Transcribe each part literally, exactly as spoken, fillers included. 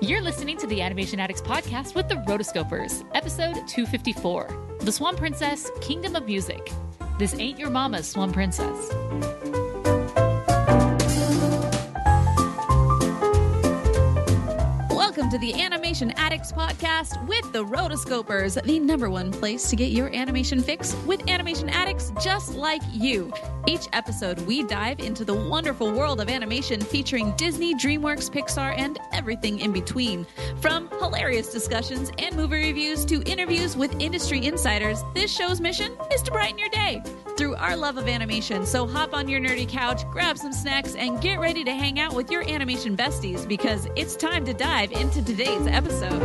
You're listening to the Animation Addicts podcast with the Rotoscopers, episode two fifty-four, The Swan Princess, Kingdom of Music. This ain't your mama's Swan Princess. Welcome to the Animation Addicts podcast with the Rotoscopers, the number one place to get your animation fix with animation addicts just like you. Each episode, we dive into the wonderful world of animation featuring Disney, DreamWorks, Pixar, and everything in between. From hilarious discussions and movie reviews to interviews with industry insiders, this show's mission is to brighten your day through our love of animation. So hop on your nerdy couch, grab some snacks, and get ready to hang out with your animation besties because it's time to dive into today's episode.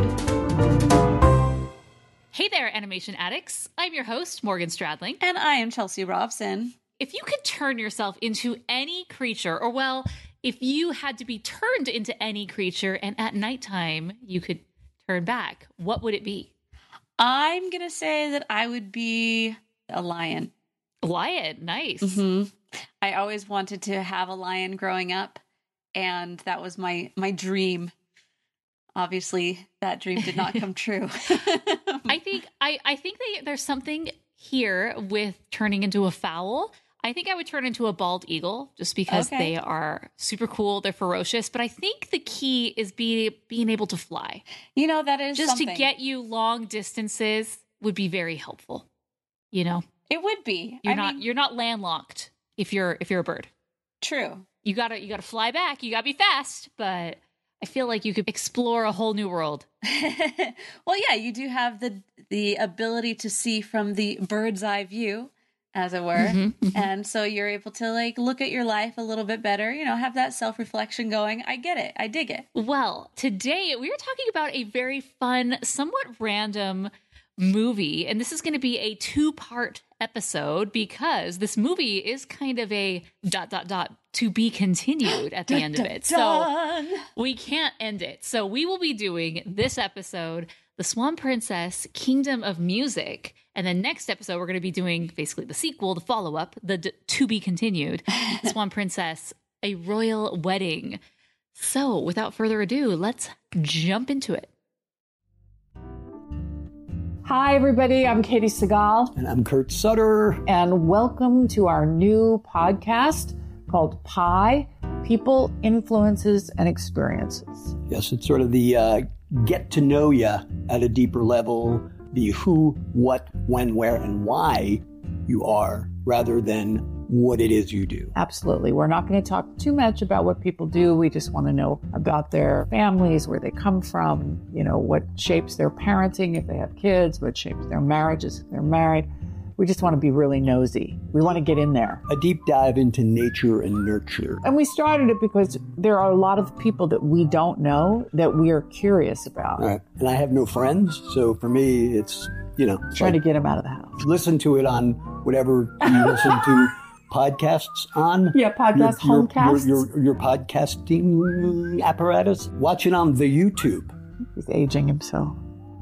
Hey there, animation addicts. I'm your host, Morgan Stradling. And I am Chelsea Robson. If you could turn yourself into any creature, or well, if you had to be turned into any creature and at nighttime you could turn back, what would it be? I'm going to say that I would be a lion. A lion, nice. Mm-hmm. I always wanted to have a lion growing up, and that was my, my dream. Obviously, that dream did not come true. I think I, I think that there's something here with turning into a fowl. I think I would turn into a bald eagle just because okay. they are super cool. They're ferocious. But I think the key is be, being able to fly. You know, that is just something. to get you long distances would be very helpful. You know, it would be. You're I not mean, you're not landlocked if you're if you're a bird. True. You gotta you gotta fly back. You gotta be fast. But I feel like you could explore a whole new world. Well, yeah, you do have the the ability to see from the bird's eye view, as it were. Mm-hmm, mm-hmm. And so you're able to like look at your life a little bit better, you know, have that self-reflection going. I get it. I dig it. Well, today we are talking about a very fun, somewhat random movie. And this is going to be a two-part episode because this movie is kind of a dot, dot, dot to be continued at the end of it. So we can't end it. So we will be doing this episode, The Swan Princess, Kingdom of Music. And then next episode, we're going to be doing basically the sequel, the follow-up, the d- to be continued, Swan Princess, A Royal Wedding. So without further ado, let's jump into it. Hi, everybody. I'm Katie Segal. And I'm Kurt Sutter. And welcome to our new podcast called Pi, People, Influences, and Experiences. Yes, it's sort of the uh, get to know you at a deeper level, the who, what, when, where, and why you are, rather than what it is you do. Absolutely. We're not going to talk too much about what people do. We just want to know about their families, where they come from, you know, what shapes their parenting if they have kids, what shapes their marriages if they're married. We just want to be really nosy. We want to get in there. A deep dive into nature and nurture. And we started it because there are a lot of people that we don't know that we are curious about. Right. And I have no friends, so for me, it's, you know. Trying like, to get them out of the house. Listen to it on whatever you listen to podcasts on. Yeah, podcast, your, homecasts. Your, your, your podcasting apparatus. Watch it on the YouTube. He's aging himself.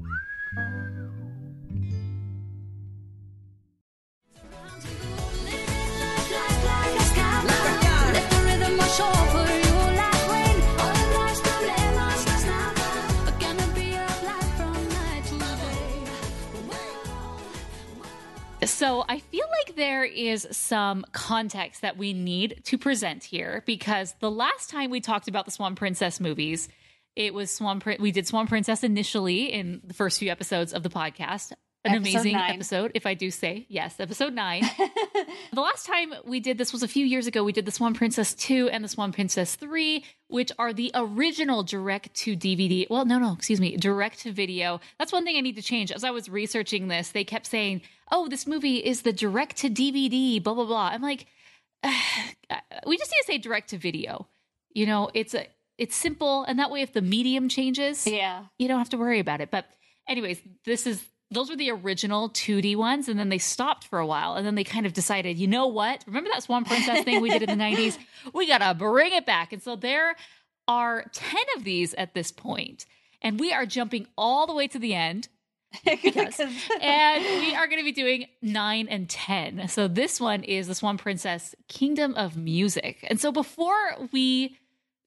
So I feel like there is some context that we need to present here because the last time we talked about the Swan Princess movies, it was Swan. Prin- we did Swan Princess initially in the first few episodes of the podcast. An episode amazing nine. Episode, if I do say. Yes, episode nine. The last time we did this was a few years ago. We did the Swan Princess two and the Swan Princess three, which are the original direct-to-D V D. Well, no, no, excuse me, direct-to-video. That's one thing I need to change. As I was researching this, they kept saying, oh, this movie is the direct-to-D V D, blah, blah, blah. I'm like, we just need to say direct-to-video. You know, it's a, it's simple, and that way if the medium changes, yeah, you don't have to worry about it. But anyways, this is... Those were the original two D ones, and then they stopped for a while, and then they kind of decided, you know what? Remember that Swan Princess thing we did in the nineties? We got to bring it back. And so there are ten of these at this point, and we are jumping all the way to the end. Because, and we are going to be doing nine and ten. So this one is the Swan Princess Kingdom of Music. And so before we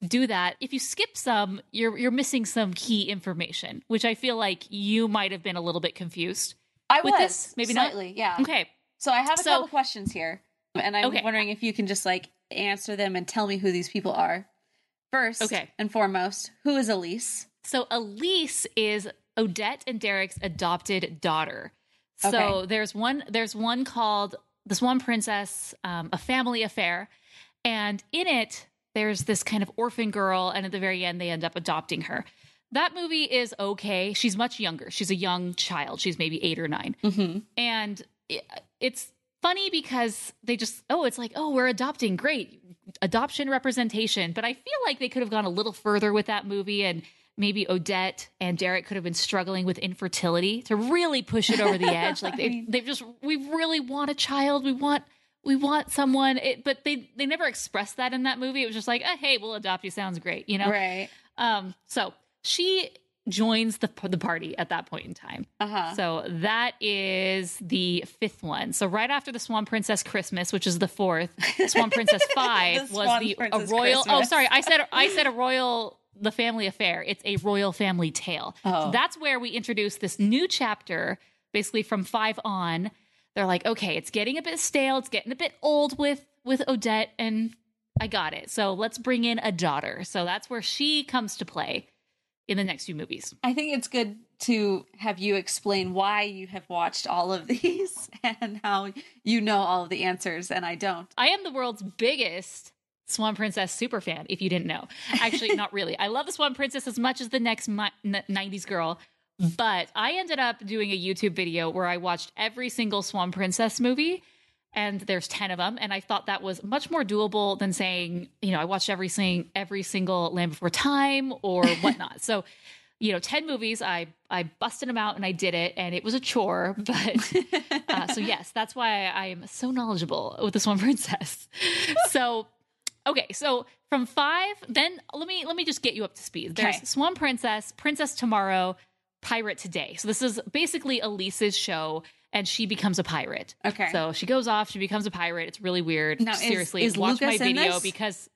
do that, if you skip some, you're you're missing some key information, which I feel like you might have been a little bit confused. I with was this. Maybe slightly, not. yeah. Okay. So I have a So- couple questions here, and I'm Okay. wondering if you can just like answer them and tell me who these people are. First, Okay. and foremost, who is Elise? So Elise is Odette and Derek's adopted daughter. So Okay. there's one there's one called The Swan Princess, um, A Family Affair. And in it, there's this kind of orphan girl, and at the very end, they end up adopting her. That movie is okay. She's much younger. She's a young child. She's maybe eight or nine. Mm-hmm. And it, it's funny because they just, oh, it's like, oh, we're adopting. Great. Adoption representation. But I feel like they could have gone a little further with that movie, and maybe Odette and Derek could have been struggling with infertility to really push it over the edge. Like they, I mean- they've just, we really want a child. We want, we want someone. It, but they, they never expressed that in that movie. It was just like, oh, hey, we'll adopt you. Sounds great. You know? Right. Um, so she joins the the party at that point in time. Uh-huh. So that is the fifth one. So right after the Swan Princess Christmas, which is the fourth, Swan Princess Five The was Swan the a Princess royal. Oh, Christmas. sorry, I said I said a royal. The Family Affair. It's a royal family tale. Oh. So that's where we introduce this new chapter. Basically, from five on, they're like, okay, it's getting a bit stale. It's getting a bit old with with Odette, and I got it. So let's bring in a daughter. So that's where she comes to play in the next few movies. I think it's good to have you explain why you have watched all of these and how you know all of the answers, and I don't. I am the world's biggest Swan Princess superfan, if you didn't know. Actually, not really. I love the Swan Princess as much as the next mi- n- nineties girl, but I ended up doing a YouTube video where I watched every single Swan Princess movie, and there's ten of them, and I thought that was much more doable than saying, you know, I watched every, sing- every single Land Before Time or whatnot. So, you know, ten movies, I, I busted them out and I did it, and it was a chore, but uh, so yes, that's why I am so knowledgeable with the Swan Princess. So, okay, so from five, then let me let me just get you up to speed. There's Okay. Swan Princess, Princess Tomorrow, Pirate Today. So this is basically Elise's show, and she becomes a pirate. Okay. So she goes off, she becomes a pirate. It's really weird. Now, is- Seriously, is watch Lucas my in video this? because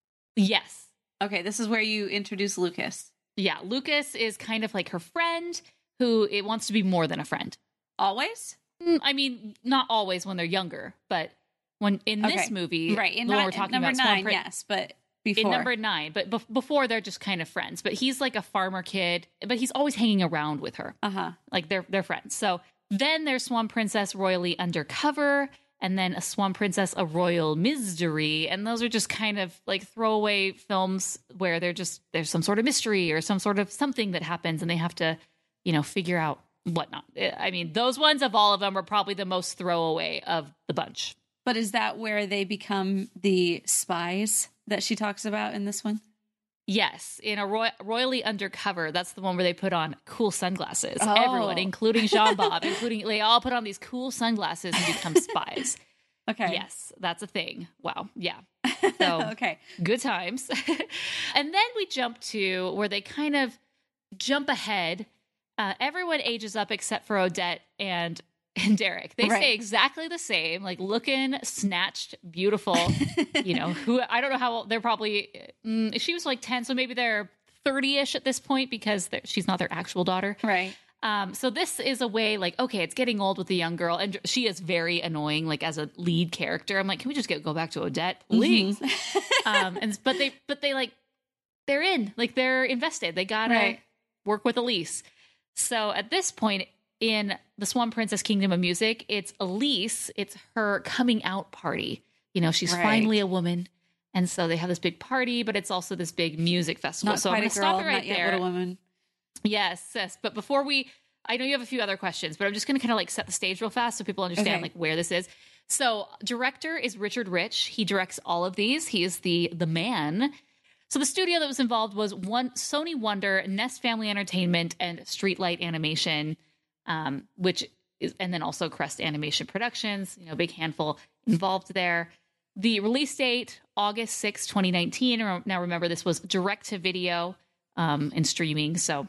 yes. Okay, this is where you introduce Lucas. Yeah, Lucas is kind of like her friend who it wants to be more than a friend. Always? Mm, I mean, not always when they're younger, but when in this Okay. movie, Right. In when not- we're talking number about Swan nine, Prin- yes, but before. in number nine, but bef- before they're just kind of friends. But he's like a farmer kid, but he's always hanging around with her, Uh-huh. like they're they're friends. So then there's Swan Princess Royally Undercover, and then a Swan Princess A Royal Mystery, and those are just kind of like throwaway films where they're just there's some sort of mystery or some sort of something that happens, and they have to, you know, figure out whatnot. I mean, those ones of all of them are probably the most throwaway of the bunch. But is that where they become the spies that she talks about in this one? Yes, in a roy- royally undercover, that's the one where they put on cool sunglasses. Oh. Everyone, including Jean Bob, including they all put on these cool sunglasses and become spies. Okay. Yes, that's a thing. Wow, yeah. So Okay. good times. And then we jump to where they kind of jump ahead. Uh, everyone ages up except for Odette and and Derek. They Right. stay exactly the same, like looking snatched, beautiful. You know, who I don't know how old, they're probably. Mm, she was like ten, so maybe they're thirty-ish at this point because they're- she's not their actual daughter. Right. Um, so this is a way like, okay, it's getting old with the young girl, and she is very annoying, like as a lead character. I'm like, can we just get go back to Odette, please? um, and but they but they like they're in, like they're invested. They gotta Right. work with Elise. So at this point in the Swan Princess Kingdom of Music, it's Elise. It's her coming out party. You know, she's Right. finally a woman. And so they have this big party, but it's also this big music festival. Not so I'm quite going a to girl, stop it right not yet there. Little Woman. Yes, yes. But before we, I know you have a few other questions, but I'm just going to kind of like set the stage real fast so people understand Okay. like where this is. So director is Richard Rich. He directs all of these. He is the the man. So the studio that was involved was one Sony Wonder, Nest Family Entertainment, and Streetlight Animation, um, which is, and then also Crest Animation Productions. You know, big handful involved there. The release date August sixth, twenty nineteen. Now remember, this was direct to video um, and streaming. So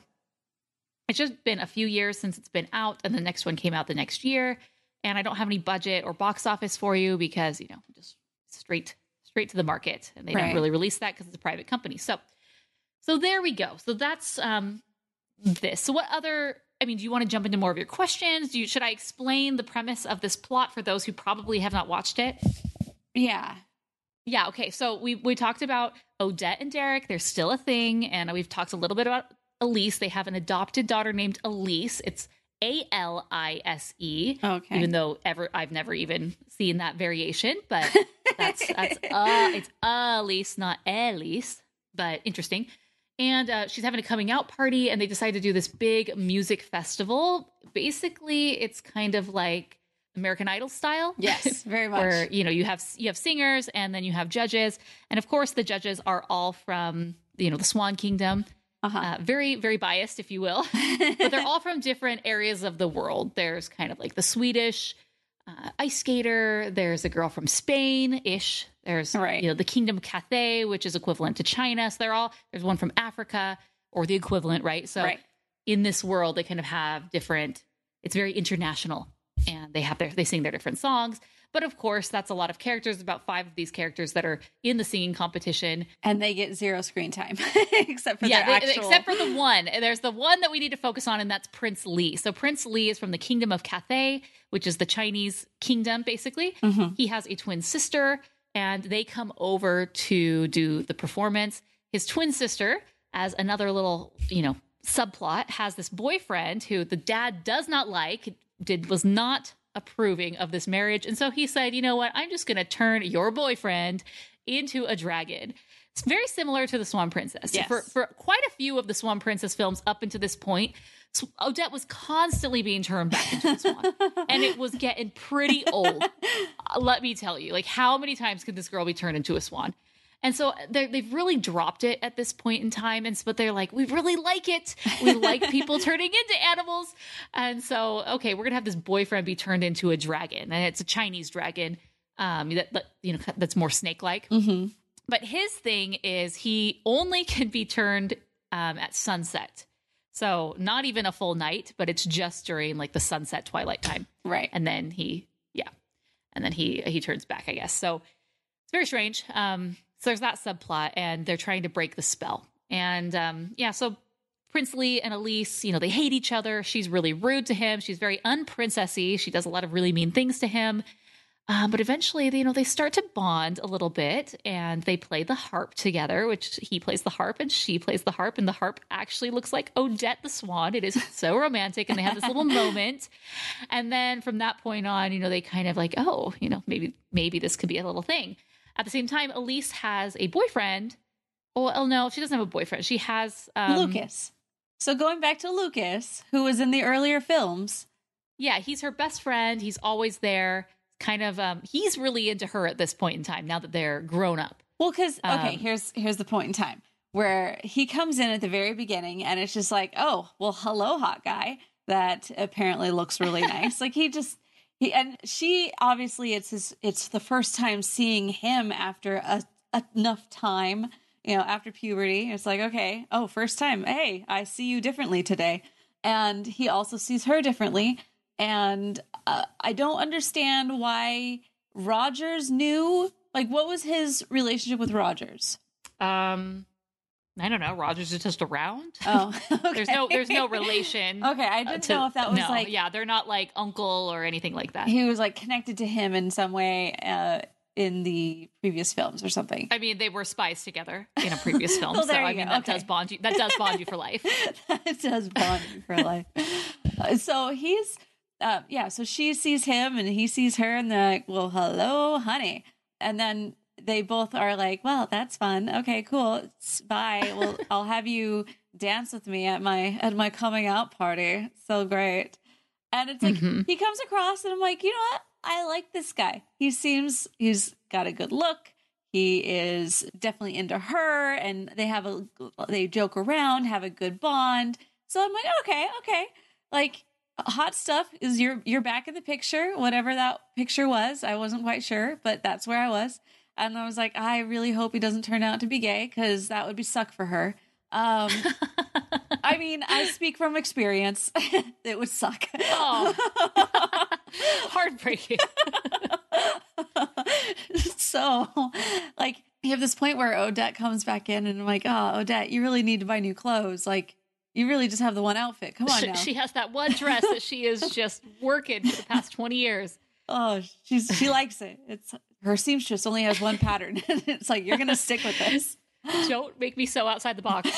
it's just been a few years since it's been out, and the next one came out the next year. And I don't have any budget or box office for you because, you know, just straight straight to the market, and they Right. don't really release that because it's a private company. So, so there we go. So that's um, this. So what other? I mean, do you want to jump into more of your questions? Do you, should I explain the premise of this plot for those who probably have not watched it? Yeah. Yeah. Okay. So we we talked about Odette and Derek. They're still a thing, and we've talked a little bit about Elise. They have an adopted daughter named Elise. It's A L I S E. Okay. Even though ever I've never even seen that variation, but that's that's uh it's Elise, not Elise, but interesting. And uh, she's having a coming out party, and they decide to do this big music festival. Basically, it's kind of like American Idol style. Yes, very much. Where, you know, you have you have singers, and then you have judges, and of course the judges are all from, you know, the Swan Kingdom. Uh-huh. Uh, very, very biased, if you will. But they're all from different areas of the world. There's kind of like the Swedish uh, ice skater. There's a girl from Spain-ish. There's, Right. you know, the Kingdom of Cathay, which is equivalent to China. So they're all, there's one from Africa, or the equivalent, right? So Right. in this world, they kind of have different, it's very international, and they have their, they sing their different songs. But of course, that's a lot of characters, about five of these characters that are in the singing competition. And they get zero screen time, except for Yeah, their they- actual... except for the one. There's the one that we need to focus on, and that's Prince Lee. So Prince Lee is from the Kingdom of Cathay, which is the Chinese kingdom, basically. Mhm. He has a twin sister, and they come over to do the performance. His twin sister, as another little, you know, subplot, has this boyfriend who the dad does not like, did was not approving of this marriage. And so he said, you know what, I'm just going to turn your boyfriend into a dragon. It's very similar to the Swan Princess. Yes. For, for quite a few of the Swan Princess films up until this point, S- Odette was constantly being turned back into a swan. And it was getting pretty old. Uh, let me tell you, like, how many times could this girl be turned into a swan? And so they're- they've really dropped it at this point in time. And but they're like, we really like it. We like people turning into animals. And so, okay, we're going to have this boyfriend be turned into a dragon. And it's a Chinese dragon um, that, that, you know, that's more snake-like. Mhm. But his thing is he only can be turned um, at sunset. So not even a full night, but it's just during like the sunset twilight time. Right. And then he, yeah. And then he, he turns back, I guess. So it's very strange. Um, so there's that subplot, and they're trying to break the spell. And um, yeah, so Prince Lee and Elise, you know, they hate each other. She's really rude to him. She's very unprincessy. She does a lot of really mean things to him. Um, but eventually, you know, they start to bond a little bit, and they play the harp together, which he plays the harp and she plays the harp, and the harp actually looks like Odette the Swan. It is so romantic, and they have this little moment. And then from that point on, you know, they kind of like, oh, you know, maybe maybe this could be a little thing. At the same time, Elise has a boyfriend. Well, no, she doesn't have a boyfriend. She has um, Lucas. So going back to Lucas, who was in the earlier films. Yeah, he's her best friend. He's always there. Kind of, um, he's really into her at this point in time, now that they're grown up. Well, because, okay, Um, here's here's the point in time where he comes in at the very beginning, and it's just like, oh, well, hello, hot guy. That apparently looks really nice. Like, he just... He, and she, obviously, it's his, it's the first time seeing him after a, enough time, you know, after puberty. It's like, okay, oh, first time. Hey, I see you differently today. And he also sees her differently. And uh, I don't understand why Rogers knew. Like, what was his relationship with Rogers? Um, I don't know. Rogers is just around. Oh, okay. There's no, there's no relation. Okay, I uh, didn't to- know if that was no, like yeah, they're not like uncle or anything like that. he was like connected to him in some way uh, in the previous films or something. I mean, they were spies together in a previous film, Well, so there I you mean go. that Okay. does bond you. That does bond you for life. That does bond you for life. Uh, so he's, uh, yeah, so she sees him and he sees her, and they're like, well, hello, honey. And then they both are like, well, that's fun. Okay, cool. S- Bye. Well, I'll have you dance with me at my at my coming out party. So great. And it's like Mhm. he comes across, and I'm like, you know what? I like this guy. He seems he's got a good look. He is definitely into her, and they have a they joke around, have a good bond. So I'm like, okay, okay. Like, hot stuff is you're you're back in the picture, whatever that picture was. I wasn't quite sure, but that's where I was. And I was like, I really hope he doesn't turn out to be gay, because that would be suck for her. Um, I mean, I speak from experience. It would suck. Oh. Heartbreaking. So, like, you have this point where Odette comes back in, and I'm like, oh, Odette, you really need to buy new clothes. Like, you really just have the one outfit. Come on she, now. She has that one dress that she is just working for the past twenty years. Oh, she's she likes it. It's her seamstress only has one pattern. It's like, you're going to stick with this. Don't make me so outside the box.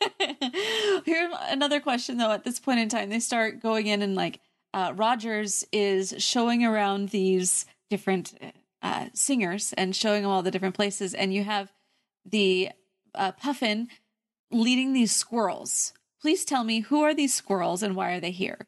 Here's another question, though. At this point in time, they start going in and like uh, Rogers is showing around these different uh, singers and showing them all the different places. And you have the uh, Puffin leading these squirrels. Please tell me, who are these squirrels and why are they here?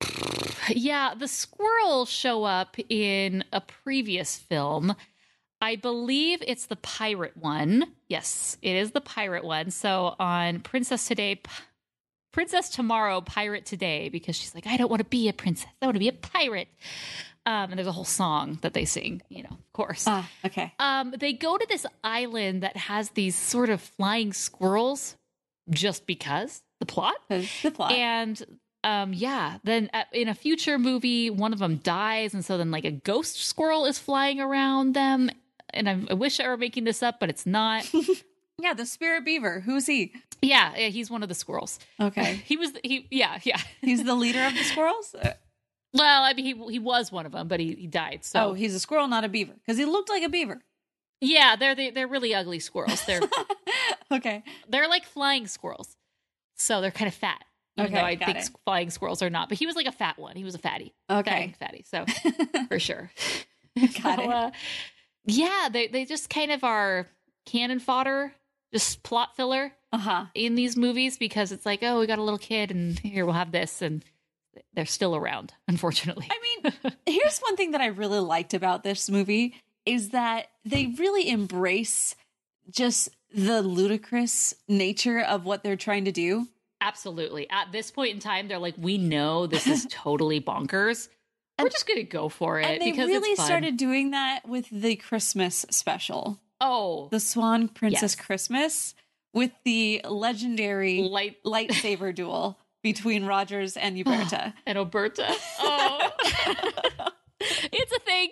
Yeah, the squirrels show up in a previous film. I believe it's the pirate one. Yes, it is the pirate one. So on Princess Today, P- Princess Tomorrow, Pirate Today, because she's like, I don't want to be a princess. I want to be a pirate. Um, and there's a whole song that they sing, you know, of course. Ah, okay. Um, they go to this island that has these sort of flying squirrels just because the plot. The plot. And um, yeah, then uh, in a future movie, one of them dies. And so then like a ghost squirrel is flying around them. And I, I wish I were making this up, but it's not. Yeah, the spirit beaver. Who's he? Yeah, yeah, he's one of the squirrels. Okay. He was, he, yeah, yeah. He's the leader of the squirrels? Well, I mean, he he was one of them, but he, he died. So. Oh, he's a squirrel, not a beaver. Because he looked like a beaver. Yeah, they're they, they're really ugly squirrels. They're okay. They're like flying squirrels. So they're kind of fat. Even okay, though I got think it. flying squirrels are not. But he was like a fat one. He was a fatty. Okay. Fatty, fatty. So for sure. Got so, it. Uh, yeah, they, they just kind of are cannon fodder, just plot filler uh-huh. in these movies because it's like, oh, we got a little kid and here we'll have this. And they're still around, unfortunately. I mean, here's one thing that I really liked about this movie is that they really embrace just the ludicrous nature of what they're trying to do. Absolutely. At this point in time, they're like, we know this is totally bonkers. We're just going to go for it. And they because really it's fun. started doing that with the Christmas special. Oh. The Swan Princess yes. Christmas with the legendary Light- lightsaber duel between Rogers and Uberta. and Oberta. Oh. It's a thing.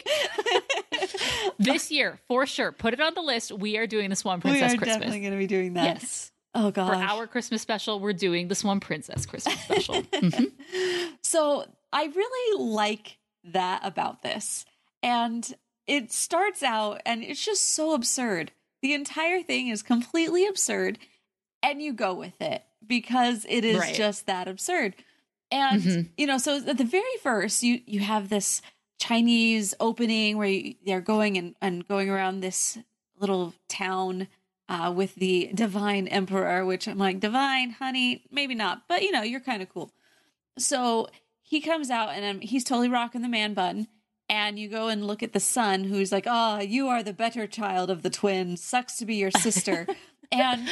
This year, for sure. Put it on the list. We are doing the Swan Princess we are Christmas. definitely going to be doing that. Yes. Oh, gosh. For our Christmas special, we're doing the Swan Princess Christmas special. Mm-hmm. So I really like that about this. And it starts out and it's just so absurd. The entire thing is completely absurd and you go with it because it is right. just that absurd. And, mm-hmm. you know, so at the very first, you, you have this Chinese opening where you, they're going and, and going around this little town uh, with the divine emperor, which I'm like, divine, honey, maybe not, but you know, you're kind of cool. So he comes out and um, he's totally rocking the man bun. And you go and look at the son who's like, oh, you are the better child of the twins. Sucks to be your sister. and,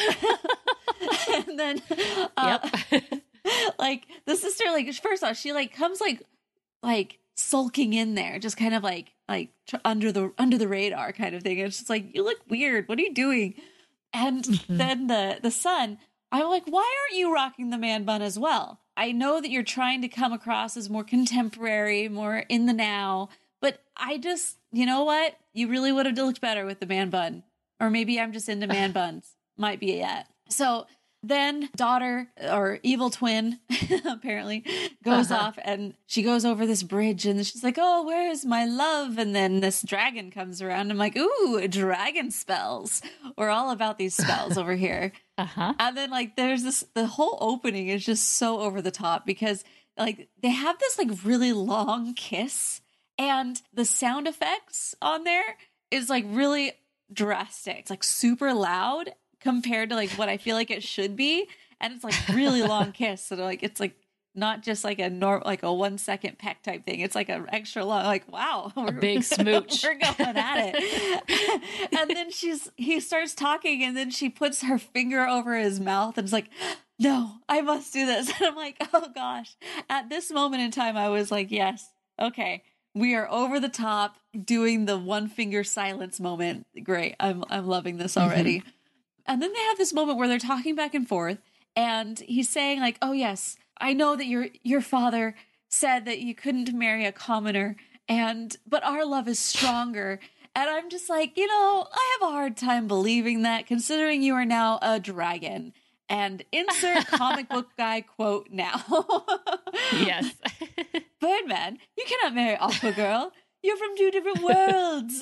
and then, uh, yep. like the sister, like, first off, she like comes like, like sulking in there, just kind of like, like tr- under the, under the radar kind of thing. And it's just like, you look weird. What are you doing? And mm-hmm. then the, the son, I'm like, why aren't you rocking the man bun as well? I know that you're trying to come across as more contemporary, more in the now, but I just, you know what? You really would have looked better with the man bun. Or maybe I'm just into man buns. Might be it. So then daughter or evil twin apparently goes uh-huh. off and she goes over this bridge and she's like, oh, where is my love? And then this dragon comes around. I'm like, ooh, dragon spells. We're all about these spells over here. Uh-huh. And then like there's this, the whole opening is just so over the top because like they have this like really long kiss and the sound effects on there is like really drastic. It's like super loud compared to like what I feel like it should be. And it's like really long kiss. So like, it's like not just like a normal, like a one second peck type thing. It's like an extra long, like, wow. A big smooch. We're going at it. And then she's, he starts talking and then she puts her finger over his mouth and it's like, no, I must do this. And I'm like, oh gosh. At this moment in time, I was like, yes, okay. We are over the top doing the one finger silence moment. Great. I'm, I'm loving this already. Mm-hmm. And then they have this moment where they're talking back and forth and he's saying like, oh yes, I know that your, your father said that you couldn't marry a commoner And, but our love is stronger. And I'm just like, you know, I have a hard time believing that, considering you are now a dragon. And insert comic book guy quote now. Yes. Birdman, you cannot marry Aqua Girl. You're from two different worlds.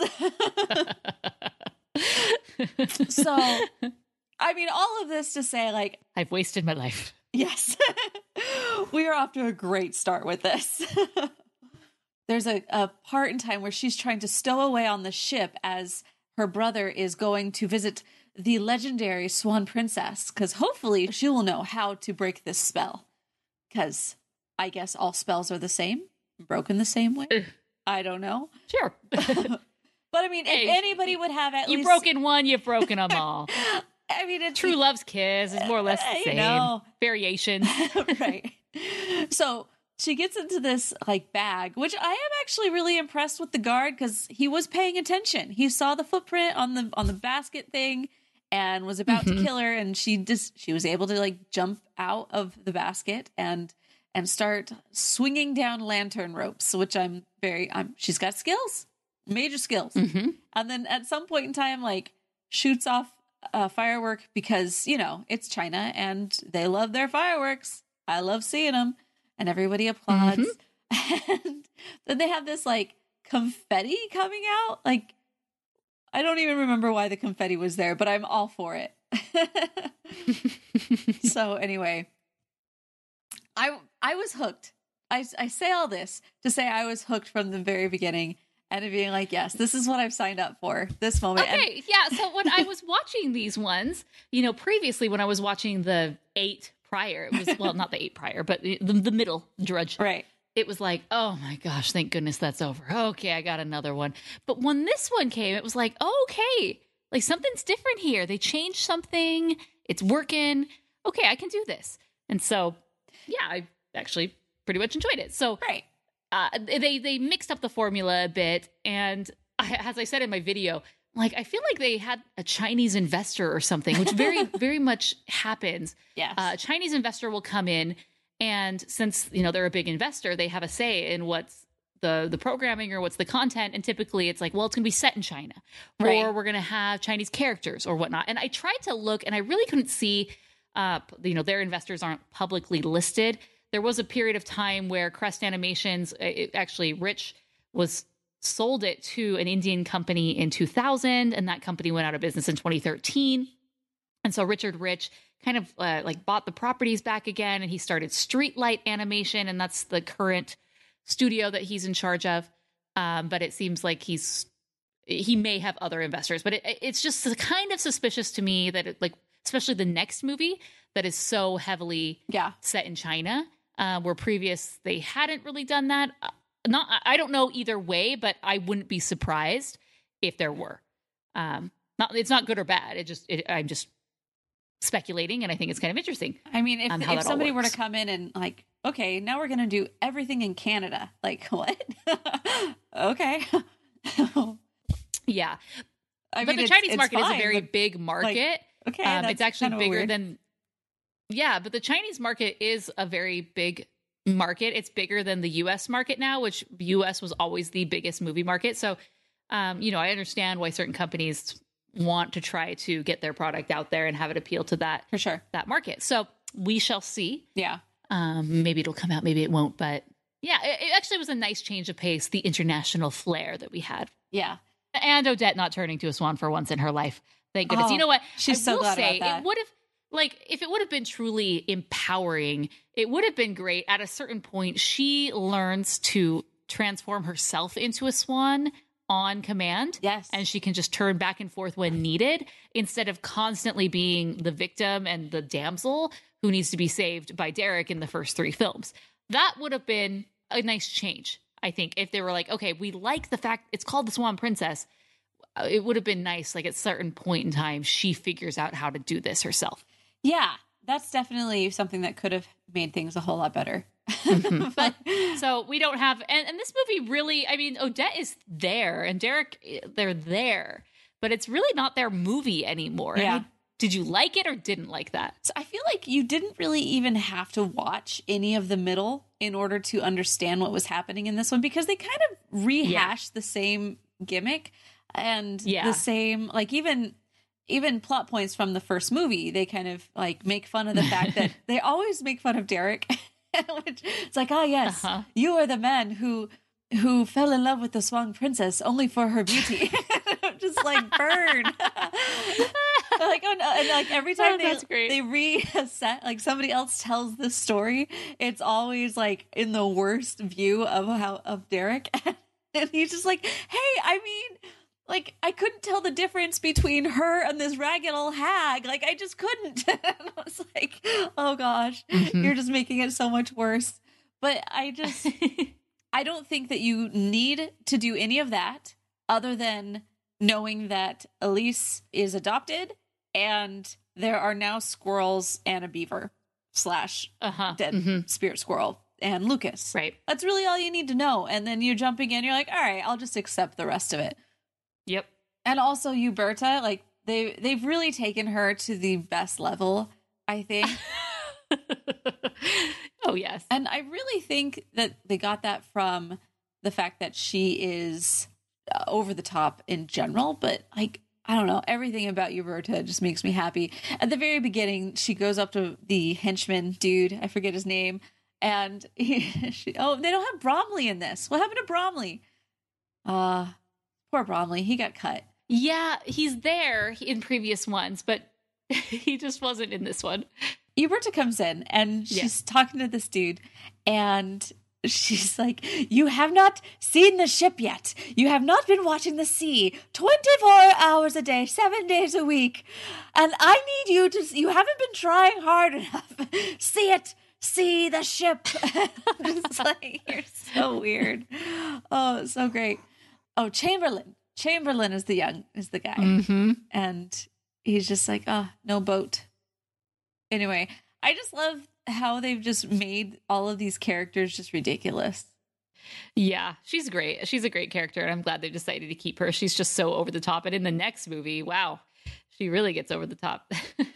So, I mean, all of this to say, like, I've wasted my life. Yes. We are off to a great start with this. There's a, a part in time where she's trying to stow away on the ship as her brother is going to visit the legendary Swan Princess, because hopefully she will know how to break this spell. Because I guess all spells are the same, broken the same way. I don't know. Sure. But I mean, Hey, if anybody would have at You've least... broken one, you've broken them all. I mean, it's... True love's kiss is more or less the You same. know. Variations. Right. So she gets into this like bag, which I am actually really impressed with the guard, because he was paying attention. He saw the footprint on the on the basket thing and was about Mm-hmm. to kill her, and she just she was able to like jump out of the basket and and start swinging down lantern ropes, which I'm very I'm she's got skills, major skills. Mm-hmm. And then at some point in time, like, shoots off a firework because, you know, it's China and they love their fireworks. I love seeing them. And everybody applauds. Mm-hmm. And then they have this, like, confetti coming out. Like, I don't even remember why the confetti was there, but I'm all for it. So anyway, I I was hooked. I, I say all this to say I was hooked from the very beginning. And it being like, yes, this is what I've signed up for, this moment. Okay, And- yeah. So when I was watching these ones, you know, previously when I was watching the eight prior, it was, well, not the eight prior, but the, the middle drudge. Right. It was like, oh my gosh, thank goodness that's over. Okay, I got another one. But when this one came, it was like, oh, okay, like something's different here. They changed something. It's working. Okay, I can do this. And so, yeah, I actually pretty much enjoyed it. So, Right. Uh, they they mixed up the formula a bit, and I, as I said in my video, like I feel like they had a Chinese investor or something, which very very much happens. Yes. Uh, a Chinese investor will come in, and since you know they're a big investor, they have a say in what's the the programming or what's the content. And typically, it's like, well, it's going to be set in China, Right. or we're going to have Chinese characters or whatnot. And I tried to look, and I really couldn't see. Uh, you know, their investors aren't publicly listed. There was a period of time where Crest Animations, it, actually Rich was sold it to an Indian company in two thousand, and that company went out of business in twenty thirteen. And so Richard Rich kind of uh, like bought the properties back again, and he started Streetlight Animation, and that's the current studio that he's in charge of. Um, but it seems like he's he may have other investors, but it, it's just kind of suspicious to me that it, like, especially the next movie that is so heavily Yeah. set in China. Uh, where previous they hadn't really done that. Uh, not, I don't know either way, but I wouldn't be surprised if there were. Um, not, it's not good or bad. It just, it, I'm just speculating, and I think it's kind of interesting. I mean, if, Um, how if that all somebody were to works. come in and like, okay, now we're going to do everything in Canada. Like, what? Okay. Yeah, I but mean, the it's- Chinese it's market is a fine, very but- big market. okay. um, that's it's actually kinda bigger weird. than. Yeah, but the Chinese market is a very big market. It's bigger than the U S market now, which U S was always the biggest movie market. So, um, you know, I understand why certain companies want to try to get their product out there and have it appeal to that For sure. that market. So we shall see. Yeah. Um, maybe it'll come out, maybe it won't. But yeah, it, it actually was a nice change of pace, the international flair that we had. Yeah. And Odette not turning to a swan for once in her life. Thank goodness. Oh, You know what? she's I so will glad say about that. it would have, like, if it would have been truly empowering, it would have been great. At a certain point, she learns to transform herself into a swan on command. Yes. And she can just turn back and forth when needed, instead of constantly being the victim and the damsel who needs to be saved by Derek in the first three films. That would have been a nice change, I think, if they were like, okay, we like the fact it's called the Swan Princess. It would have been nice, like, at a certain point in time, she figures out how to do this herself. Yeah. That's definitely something that could have made things a whole lot better. Mm-hmm. But so we don't have, and, and this movie really, I mean, Odette is there and Derek, they're there, but it's really not their movie anymore. Yeah. And did you like it or didn't like that? So I feel like you didn't really even have to watch any of the middle in order to understand what was happening in this one, because they kind of rehashed yeah. the same gimmick and yeah. the same, like even even plot points from the first movie. They kind of like make fun of the fact that they always make fun of Derek. Which, it's like, oh yes, uh-huh. you are the man who who fell in love with the Swan Princess only for her beauty. Just like burn. Like, oh no. And like every time oh, they they reset, like somebody else tells this story, it's always like in the worst view of how of Derek. And he's just like, hey, I mean, like I couldn't tell the difference between her and this ragged old hag. Like I just couldn't. And I was like, oh gosh, mm-hmm. you're just making it so much worse. But I just I don't think that you need to do any of that other than knowing that Elise is adopted and there are now squirrels and a beaver slash uh-huh. dead mm-hmm. spirit squirrel and Lucas. Right. That's really all you need to know. And then you're jumping in, you're like, all right, I'll just accept the rest of it. Yep. And also Uberta, like they, they've really taken her to the best level, I think. Oh, yes. And I really think that they got that from the fact that she is uh, over the top in general. But like, I don't know, everything about Uberta just makes me happy. At the very beginning, she goes up to the henchman dude, I forget his name, and he, she, oh, they don't have Bromley in this. What happened to Bromley? Uh, poor Bromley, he got cut. Yeah, he's there in previous ones, but he just wasn't in this one. Uberta comes in and she's yeah. talking to this dude and she's like, you have not seen the ship yet. You have not been watching the sea twenty-four hours a day, seven days a week. And I need you to, you haven't been trying hard enough. See it. See the ship. It's like, you're so weird. Oh, it's so great. Oh, Chamberlain. Chamberlain is the young, is the guy. Mm-hmm. And he's just like, oh, no boat. Anyway, I just love how they've just made all of these characters just ridiculous. Yeah, she's great. She's a great character, and I'm glad they decided to keep her. She's just so over the top. And in the next movie, wow, she really gets over the top.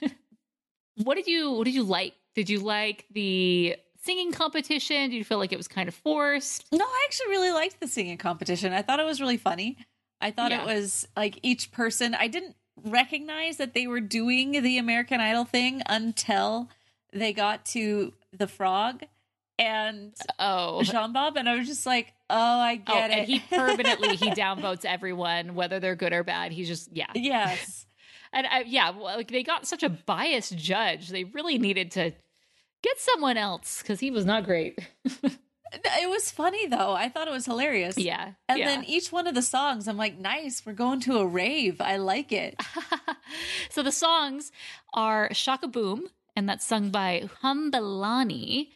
What did you What did you like? Did you like the singing competition? Did you feel like it was kind of forced? No, I actually really liked the singing competition. I thought it was really funny. I thought yeah. it was like each person. I didn't recognize that they were doing the American Idol thing until they got to the frog and oh Jean Bob, and I was just like, oh, I get oh, it. And he permanently he downvotes everyone, whether they're good or bad. He's just yeah, yes, and I, yeah, like they got such a biased judge. They really needed to get someone else because he was not great. It was funny though. I thought it was hilarious. Yeah. And yeah. then each one of the songs, I'm like, nice, we're going to a rave. I like it. So the songs are Shaka Boom, and that's sung by Humbalani,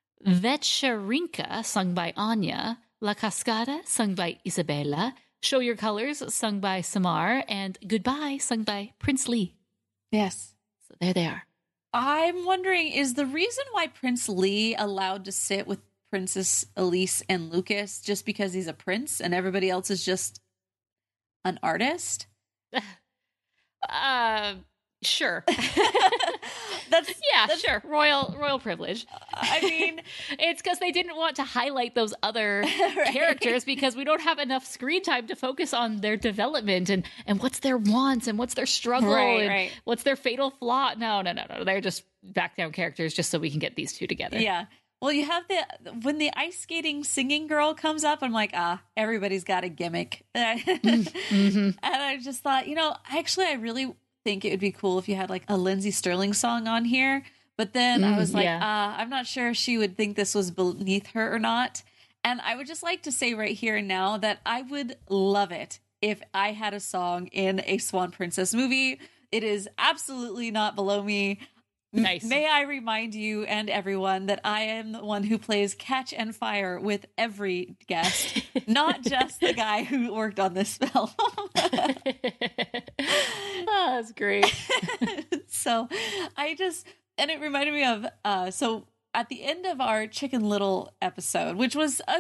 Vecharinka, sung by Anya, La Cascada, sung by Isabella, Show Your Colors, sung by Samar, and Goodbye, sung by Prince Lee. Yes. So there they are. I'm wondering, is the reason why Prince Lee allowed to sit with Princess Elise and Lucas just because he's a prince and everybody else is just an artist? uh sure. That's yeah that's, sure royal royal privilege. I mean, it's because they didn't want to highlight those other right. characters because we don't have enough screen time to focus on their development and and what's their wants and what's their struggle right, and right. what's their fatal flaw. No no no no they're just backdown characters just so we can get these two together. Yeah. Well, you have the, when the ice skating singing girl comes up, I'm like, ah, everybody's got a gimmick. Mm-hmm. And I just thought, you know, actually, I really think it would be cool if you had like a Lindsay Sterling song on here. But then mm, I was like, yeah. uh, I'm not sure if she would think this was beneath her or not. And I would just like to say right here and now that I would love it if I had a song in a Swan Princess movie. It is absolutely not below me. Nice. May I remind you and everyone that I am the one who plays catch and fire with every guest, not just the guy who worked on this film. Oh, that's great. So I just, and it reminded me of, uh, so at the end of our Chicken Little episode, which was a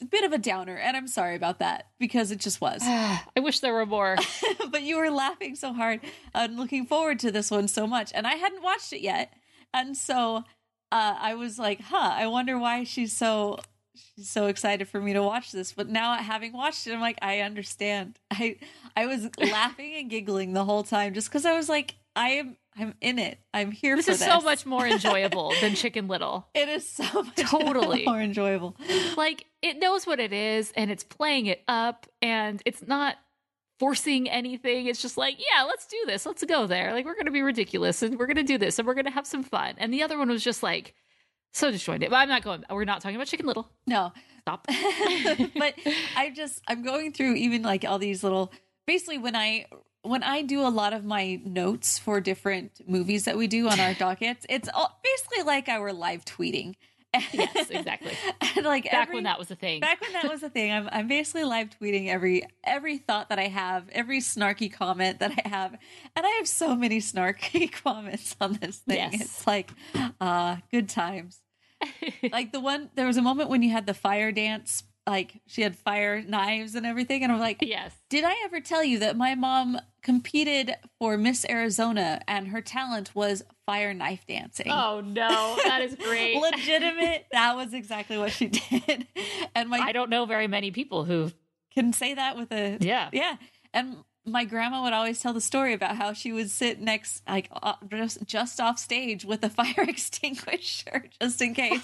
bit of a downer, and I'm sorry about that because it just was. I wish there were more. But you were laughing so hard and looking forward to this one so much, and I hadn't watched it yet, and so uh, I was like, "Huh, I wonder why she's so she's so excited for me to watch this." But now, having watched it, I'm like, I understand. I I was laughing and giggling the whole time just because I was like, I am. I'm in it. I'm here this for is this. so much more enjoyable than Chicken Little. It is so much Totally. more enjoyable. Like, it knows what it is, and it's playing it up, and it's not forcing anything. It's just like, yeah, let's do this. Let's go there. Like, we're going to be ridiculous, and we're going to do this, and we're going to have some fun. And the other one was just like, so disjointed. But I'm not going, we're not talking about Chicken Little. No. Stop. But I just, I'm going through even like all these little, basically when I, when I do a lot of my notes for different movies that we do on our dockets, it's all, basically like our live tweeting. Yes, exactly. And like back every, when that was a thing. Back when that was a thing, I'm I'm basically live tweeting every every thought that I have, every snarky comment that I have, and I have so many snarky comments on this thing. Yes. It's like, uh, good times. Like the one, there was a moment when you had the fire dance. Like she had fire knives and everything. And I'm like, yes. Did I ever tell you that my mom competed for Miss Arizona and her talent was fire knife dancing? Oh no, that is great. Legitimate. That was exactly what she did. And my I don't know very many people who can say that with a, yeah. Yeah. And my grandma would always tell the story about how she would sit next, like uh, just, just off stage with a fire extinguisher just in case.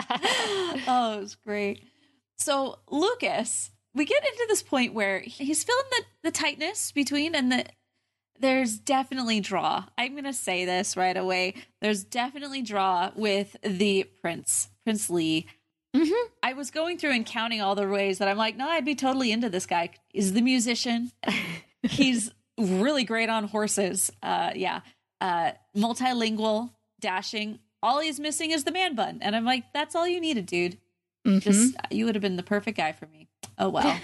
Oh, it was great. So Lucas, we get into this point where he's feeling the, the tightness between and the there's definitely draw. I'm going to say this right away. There's definitely draw with the prince, Prince Lee. Mm-hmm. I was going through and counting all the ways that I'm like, no, I'd be totally into this guy. He's the musician. He's really great on horses. Uh, yeah. Uh, multilingual, dashing. All he's missing is the man bun. And I'm like, that's all you needed, dude. Mm-hmm. Just, you would have been the perfect guy for me. Oh, well.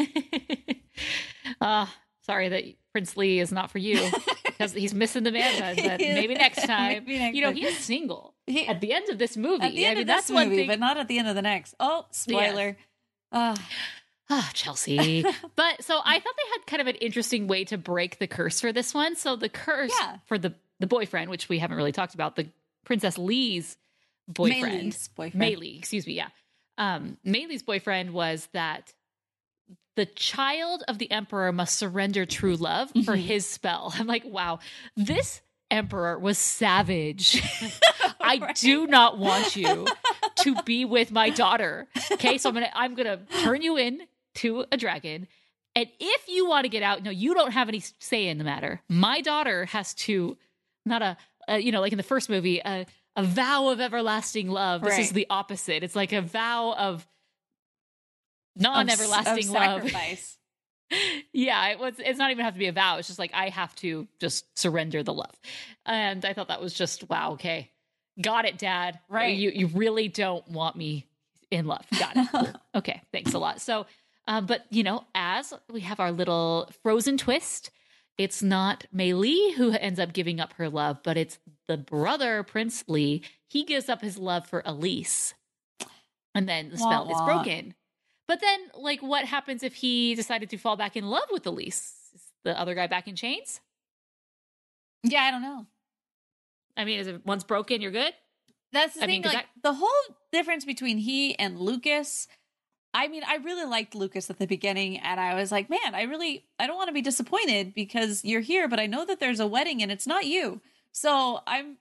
uh, sorry that Prince Lee is not for you because he's missing the man bun, but maybe next time. Maybe next you know, time. he is single He- at the end of this movie. At the end I mean, of that's this one movie, thing. but not at the end of the next. Oh, spoiler. Ah, Ah, Chelsea. But so I thought they had kind of an interesting way to break the curse for this one. So the curse Yeah. for the, the boyfriend, which we haven't really talked about, the Princess Lee's boyfriend. Mei Li's boyfriend. Mei Lee, excuse me, yeah. Um, Mei Li's boyfriend was that the child of the emperor must surrender true love for Mhm. his spell. I'm like, wow, this emperor was savage. I Right. do not want you to be with my daughter. Okay, so I'm gonna I'm gonna turn you in to a dragon. And if you want to get out, no, you don't have any say in the matter. My daughter has to, not a, a you know, like in the first movie, a, a vow of everlasting love. This is Right. the opposite. It's like a vow of Of- non-everlasting of love. sacrifice. Yeah, it was. It's not even have to be a vow. It's just like I have to just surrender the love. And I thought that was just wow. Okay, got it, Dad. Right. You you really don't want me in love. Got it. Cool. Okay, thanks a lot. So, uh, but you know, as we have our little frozen twist, it's not Mei Lee who ends up giving up her love, but it's the brother Prince Lee. He gives up his love for Elise, and then the spell Wah, is wah. broken. But then, like, what happens if he decided to fall back in love with Elise? Is the other guy back in chains? Yeah, I don't know. I mean, is it once broken, you're good? That's the I thing. mean, 'cause like the whole difference between he and Lucas. I mean, I really liked Lucas at the beginning, and I was like, man, I really, I don't want to be disappointed because you're here, but I know that there's a wedding and it's not you. So I'm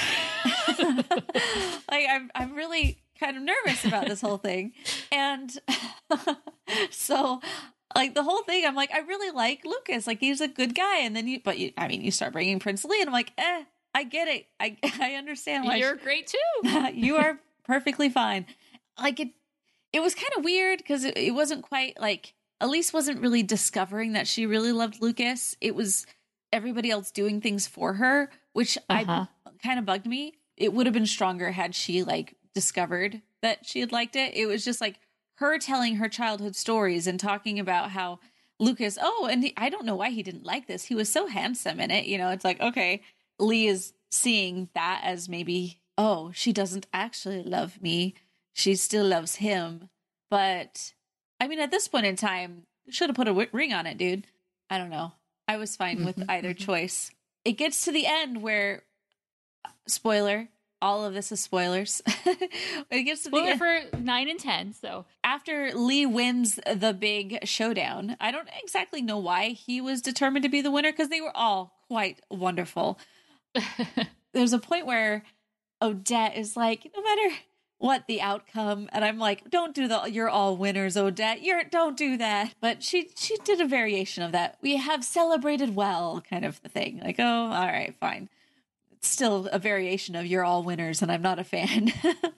like, I'm, I'm really kind of nervous about this whole thing. And so like the whole thing, I'm like, I really like Lucas. Like he's a good guy. And then you, but you, I mean, you start bringing Prince Lee and I'm like, eh, I get it. I, I understand why You're great too. you are perfectly fine. Like it, it was kind of weird because it, it wasn't quite like Elise wasn't really discovering that she really loved Lucas. It was everybody else doing things for her, which Uh-huh. I kind of bugged me. It would have been stronger had she like discovered that she had liked it. It was just like her telling her childhood stories and talking about how Lucas, oh, and he, I don't know why he didn't like this. He was so handsome in it. You know, it's like, okay, Lee is seeing that as maybe, oh, she doesn't actually love me. She still loves him. But I mean, at this point in time, should have put a w- ring on it, dude. I don't know. I was fine mm-hmm, with either mm-hmm. choice. It gets to the end where, spoiler, all of this is spoilers. It gets to the Spoiler end. for nine and ten. So after Lee wins the big showdown, I don't exactly know why he was determined to be the winner, because they were all quite wonderful. There's a point where Odette is like, no matter what the outcome, and I'm like, don't do the you're all winners, Odette. You're don't do that. But she she did a variation of that. We have celebrated well, kind of the thing. Like, oh, all right, fine. It's still a variation of you're all winners, and I'm not a fan.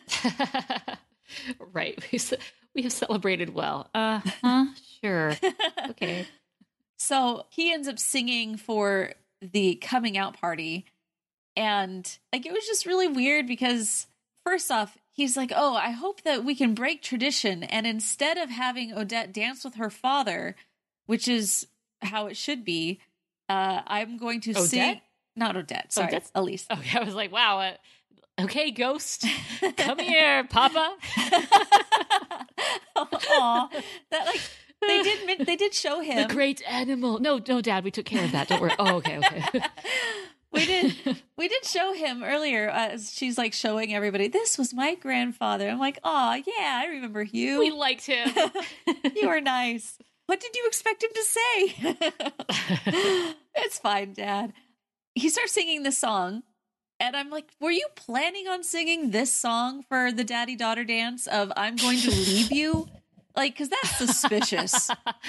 Right. We we have celebrated well. Uh huh. Sure. Okay. So he ends up singing for the coming out party. And like, it was just really weird because first off, he's like, oh, I hope that we can break tradition. And instead of having Odette dance with her father, which is how it should be, uh, I'm going to Odette? sing. Not Odette. Sorry. Odette's- Elise. Okay. I was like, wow. Uh, okay, ghost. Come here, Papa. Aw. That like, they did, they did show him. The great animal. No, no, Dad, we took care of that. Don't worry. Oh, okay, okay. We did we did show him earlier as she's like showing everybody, this was my grandfather. I'm like, oh yeah, I remember you. We liked him. You were nice. What did you expect him to say? It's fine, Dad. He starts singing this song, and I'm like, were you planning on singing this song for the daddy-daughter dance of I'm going to leave you? Like, because that's suspicious.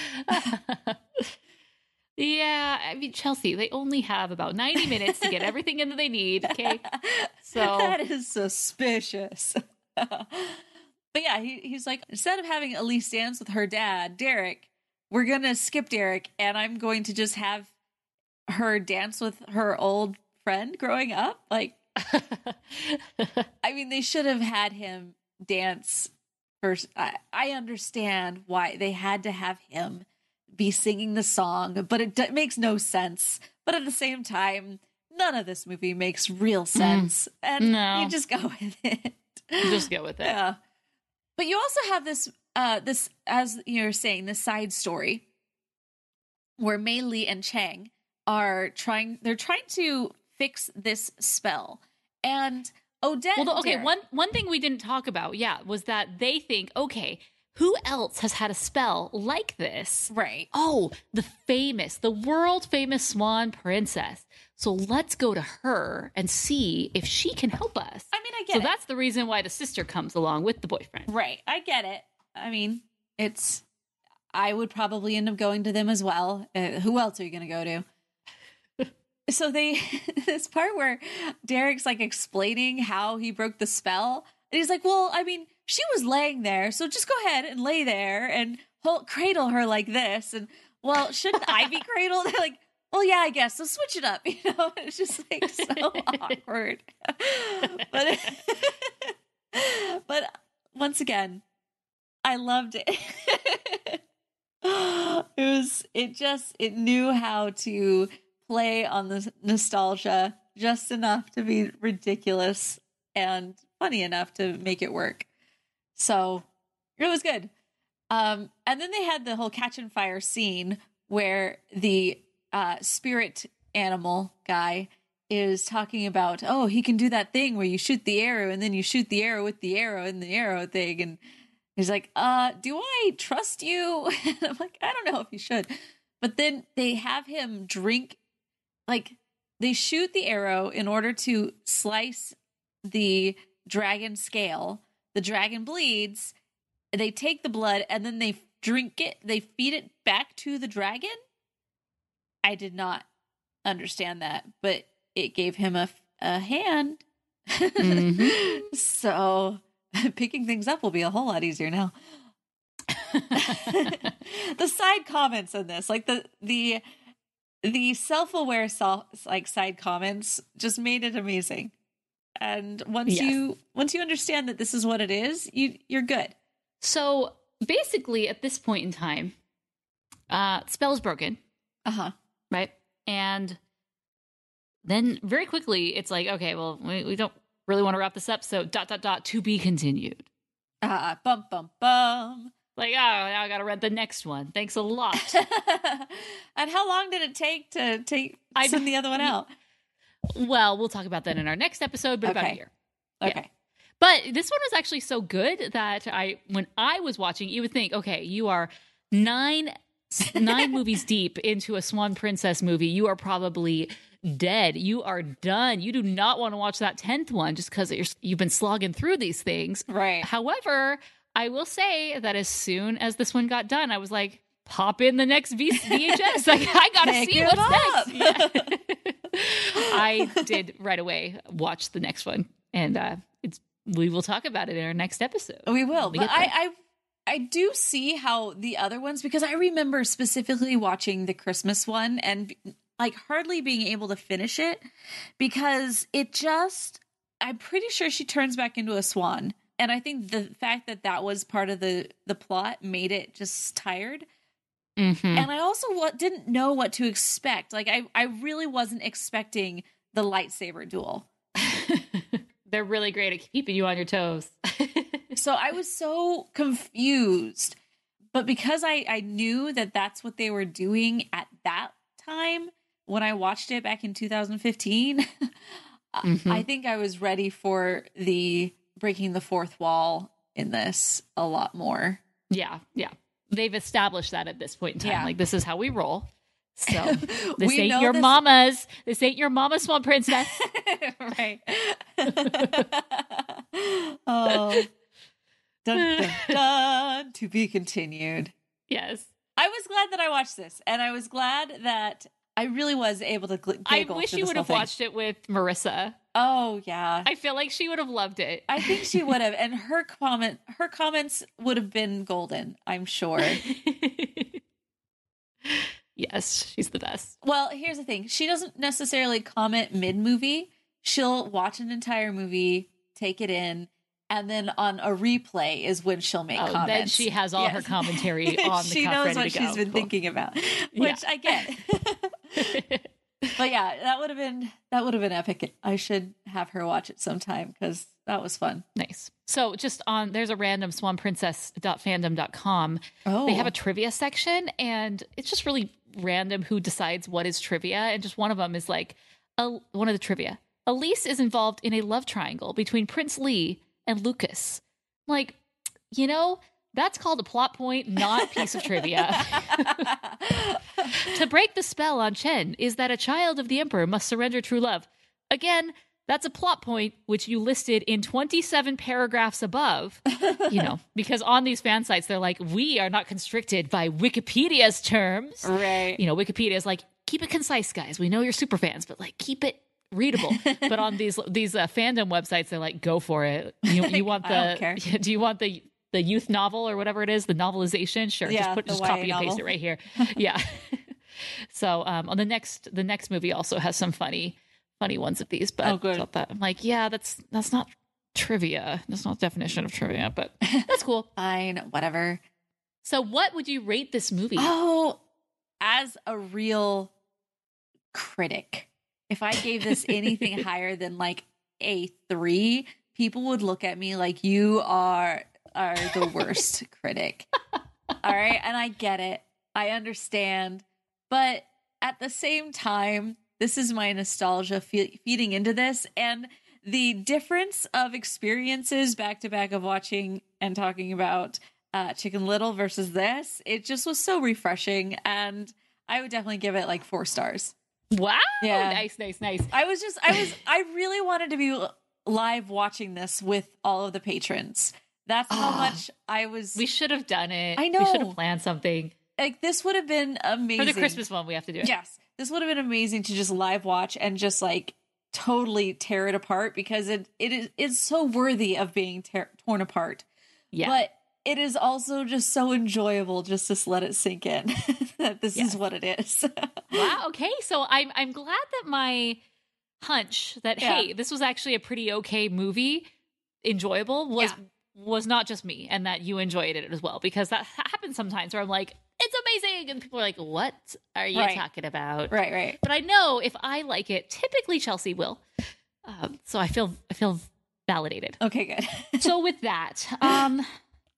Yeah, I mean, Chelsea, they only have about ninety minutes to get everything in that they need, okay? So that is suspicious. But yeah, he, he's like, instead of having Elise dance with her dad, Derek, we're going to skip Derek, and I'm going to just have her dance with her old friend growing up. Like, I mean, they should have had him dance first. I, I understand why they had to have him be singing the song, but it d- makes no sense. But at the same time, none of this movie makes real sense. Mm, and no. You just go with it. Just go with it. Yeah. But you also have this, uh, this, as you're saying, this side story where Mei Li and Chang are trying, they're trying to fix this spell. And Odette. Well, okay, Derek, one one thing we didn't talk about, yeah, was that they think, okay, who else has had a spell like this? Right. Oh, the famous, the world famous Swan Princess. So let's go to her and see if she can help us. I mean, I get so it. So that's the reason why the sister comes along with the boyfriend. Right. I get it. I mean, it's, I would probably end up going to them as well. Uh, who else are you going to go to? So they, this part where Derek's like explaining how he broke the spell. And he's like, well, I mean, she was laying there, so just go ahead and lay there and hold, cradle her like this. And, well, shouldn't I be cradled? They're like, well, yeah, I guess. So switch it up. You know, it's just like so awkward. But, but once again, I loved it. It was, it just, it knew how to play on the nostalgia just enough to be ridiculous and funny enough to make it work. So it was good. Um, and then they had the whole catch and fire scene where the uh, spirit animal guy is talking about, oh, he can do that thing where you shoot the arrow and then you shoot the arrow with the arrow and the arrow thing. And he's like, uh, do I trust you? And I'm like, I don't know if you should. But then they have him drink, like they shoot the arrow in order to slice the dragon scale. The dragon bleeds, they take the blood, and then they drink it, they feed it back to the dragon? I did not understand that, but it gave him a, a hand. Mm-hmm. So picking things up will be a whole lot easier now. The side comments in this, like the the the self-aware self, like side comments just made it amazing. And once yes. you once you understand that this is what it is, you you're good. So basically, at this point in time, uh, spell is broken. Uh huh. Right, and then very quickly, it's like, okay, well, we, we don't really want to wrap this up, so dot dot dot to be continued. Ah, uh, bum bum bum. Like, oh, now I got to rent the next one. Thanks a lot. And how long did it take to take I- send the other one out? Well, we'll talk about that in our next episode, but about a Okay. year. Okay. Yeah. But this one was actually so good that I, when I was watching, you would think, okay, you are nine, nine movies deep into a Swan Princess movie. You are probably dead. You are done. You do not want to watch that tenth one just because you've been slogging through these things. Right. However, I will say that as soon as this one got done, I was like, pop in the next v- V H S. Like, I got to Pick see it what's up. next. Yeah. I did right away watch the next one. And uh, it's we will talk about it in our next episode. We will. We But get there. I, I I do see how the other ones, because I remember specifically watching the Christmas one and like hardly being able to finish it because it just, I'm pretty sure she turns back into a swan. And I think the fact that that was part of the, the plot made it just tired. Mhm. And I also what, didn't know what to expect. Like I, I really wasn't expecting the lightsaber duel. They're really great at keeping you on your toes. So I was so confused. But because I, I knew that that's what they were doing at that time, when I watched it back in two thousand fifteen, Mhm. I think I was ready for the breaking the fourth wall in this a lot more. Yeah, yeah. They've established that at this point in time. Yeah. Like, this is how we roll. So this We ain't know your this- mama's. This ain't your mama's Swan Princess. Right. Oh. Dun, dun, dun, to be continued. Yes. I was glad that I watched this, and I was glad that I really was able to gl- I giggle wish through you this would whole have thing. watched it with Marissa. Oh yeah, I feel like she would have loved it. I think she would have, and her comment, her comments would have been golden. I'm sure. Yes, she's the best. Well, here's the thing: she doesn't necessarily comment mid movie. She'll watch an entire movie, take it in, and then on a replay is when she'll make Oh, comments. then she has all her Yes. commentary on the she cuff knows ready what to she's go. been Cool. thinking about, Yeah. which I get. But yeah, that would have been that would have been epic. I should have her watch it sometime because that was fun. Nice. So just on, there's a random swan princess dot fandom dot com. Oh, They have a trivia section, and it's just really random who decides what is trivia. And just one of them is like, a, one of the trivia. Elise is involved in a love triangle between Prince Lee and Lucas. Like, you know, that's called a plot point, not piece of trivia. To break the spell on Chen is that a child of the Emperor must surrender true love. Again, that's a plot point which you listed in twenty-seven paragraphs above. You know, because on these fan sites, they're like, we are not constricted by Wikipedia's terms. right. You know, Wikipedia is like, keep it concise, guys. We know you're super fans, but like, keep it readable. But on these these uh, fandom websites, they're like, go for it. You, you want I the? don't care. Do you want the the youth novel or whatever it is, the novelization? Sure, Yeah, just put the just Y A copy and paste novel. it right here. Yeah. So um, on the next the next movie also has some funny funny ones of these, but Oh, good. I thought that I'm like, yeah, that's that's not trivia. That's not definition of trivia, but that's cool. Fine, whatever. So what would you rate this movie? Oh, as a real critic, if I gave this anything higher than like a three, people would look at me like you are are the worst critic. All right, and I get it. I understand. But at the same time, this is my nostalgia fe- feeding into this, and the difference of experiences back to back of watching and talking about uh, Chicken Little versus this, it just was so refreshing, and I would definitely give it like four stars. Wow. Yeah. Nice, nice, nice. I was just, I was, I really wanted to be live watching this with all of the patrons. That's how Oh, much I was. We should have done it. I We should know. have planned something. Like this would have been amazing For the Christmas one, we have to do it. Yes, this would have been amazing to just live watch and just like totally tear it apart because it it is it's so worthy of being tear, torn apart. Yeah. But it is also just so enjoyable just to let it sink in that this Yes. is what it is. Wow. Okay. So I'm I'm glad that my hunch that Yeah. hey, this was actually a pretty okay movie, enjoyable, was Yeah. was not just me, and that you enjoyed it as well, because that happens sometimes where I'm like, it's amazing, and people are like, what are you Right. talking about? Right, right. But I know if I like it, typically Chelsea will. Um, so I feel I feel validated. Okay, good. So with that, um,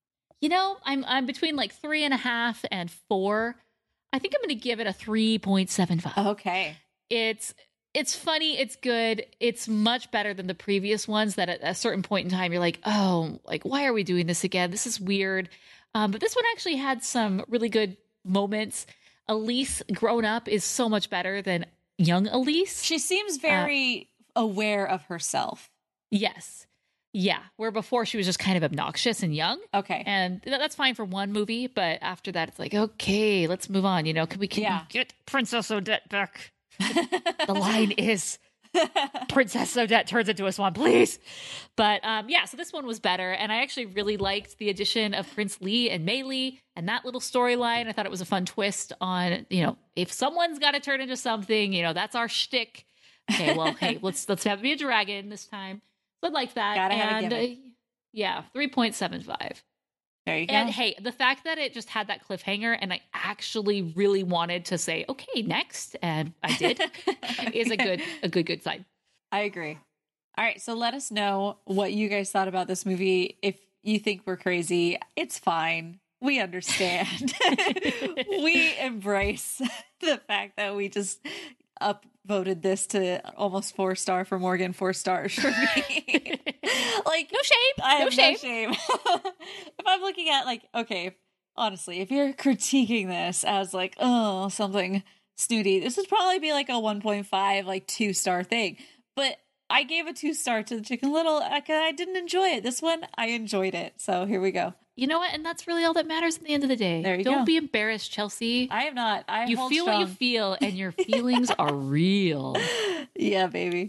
You know, I'm I'm between like three and a half and four. I think I'm going to give it a three point seven five. Okay. It's it's funny. It's good. It's much better than the previous ones that at a certain point in time, you're like, oh, like, why are we doing this again? This is weird. Um, but this one actually had some really good moments. Elise grown up is so much better than young Elise. She seems very uh, aware of herself. Yes. Yeah. Where before she was just kind of obnoxious and young. Okay. And th- that's fine for one movie. But after that, it's like, okay, let's move on. You know, can we can Yeah. get Princess Odette back? The line is Princess Odette turns into a swan, please. But um, yeah, so this one was better. And I actually really liked the addition of Prince Lee and Mei Lee and that little storyline. I thought it was a fun twist on, you know, if someone's got to turn into something, you know, that's our shtick. Okay, well, hey, let's let's have it be a dragon this time. So I liked that. Gotta have and a gimmick. uh, yeah, three point seven five. There you go. And hey, the fact that it just had that cliffhanger and I actually really wanted to say, okay, next, and I did, is a good, a good, good sign. I agree. All right. So let us know what you guys thought about this movie. If you think we're crazy, it's fine. We understand. We embrace the fact that we just upvoted this to almost four star for Morgan, four stars for me. Like, No shame. I no have shame. no shame. If I'm looking at like, okay, honestly, if you're critiquing this as like, oh, something snooty, this would probably be like a one point five, like two star thing. But I gave a two star to the Chicken Little because I didn't enjoy it. This one, I enjoyed it. So here we go. You know what? And that's really all that matters at the end of the day. There you Don't go. be embarrassed, Chelsea. I am not. I You hold feel strong. what you feel, and your feelings are real. Yeah, baby.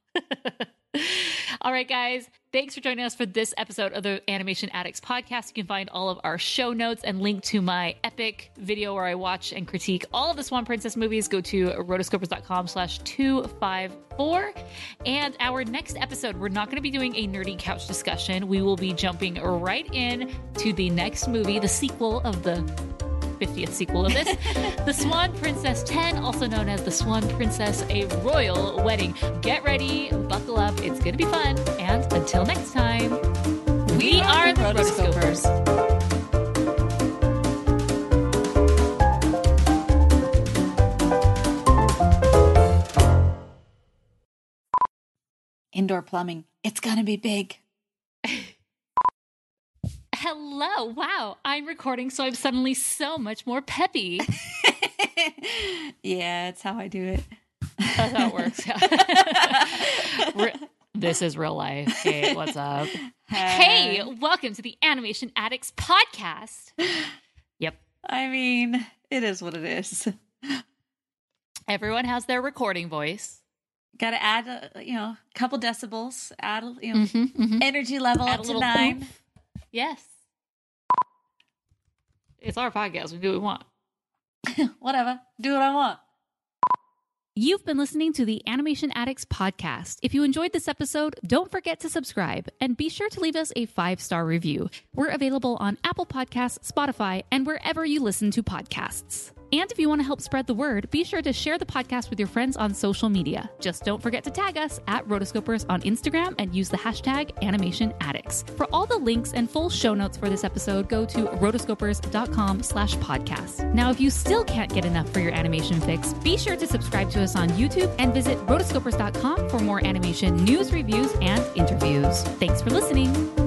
All right, guys. Thanks for joining us for this episode of the Animation Addicts podcast. You can find all of our show notes and link to my epic video where I watch and critique all of the Swan Princess movies. Go to rotoscopers.com slash 254. And our next episode, we're not going to be doing a nerdy couch discussion. We will be jumping right in to the next movie, the sequel of the fiftieth sequel of this, The Swan Princess ten, also known as The Swan Princess, A Royal Wedding. Get ready, buckle up, it's going to be fun, and until next time, we, we are, are the Rotoscopers. Indoor plumbing, it's gonna be big. Hello. Wow. I'm recording, so I'm suddenly so much more peppy. Yeah, it's how I do it. That's how it works. Re- this is real life. Hey, what's up? Hey, welcome to the Animation Addicts podcast. Yep. I mean, it is what it is. Everyone has their recording voice. Got to add, a, you know, a couple decibels, add, a, you know, Mm-hmm, mm-hmm. energy level Add up a to little nine. poof. Yes. It's our podcast. We do what we want. Whatever. Do what I want. You've been listening to the Animation Addicts podcast. If you enjoyed this episode, don't forget to subscribe and be sure to leave us a five-star review. We're available on Apple Podcasts, Spotify, and wherever you listen to podcasts. And if you want to help spread the word, be sure to share the podcast with your friends on social media. Just don't forget to tag us at Rotoscopers on Instagram and use the hashtag Animation Addicts. For all the links and full show notes for this episode, go to rotoscopers.com slash podcast. Now, if you still can't get enough for your animation fix, be sure to subscribe to us on YouTube and visit rotoscopers dot com for more animation news, reviews, and interviews. Thanks for listening.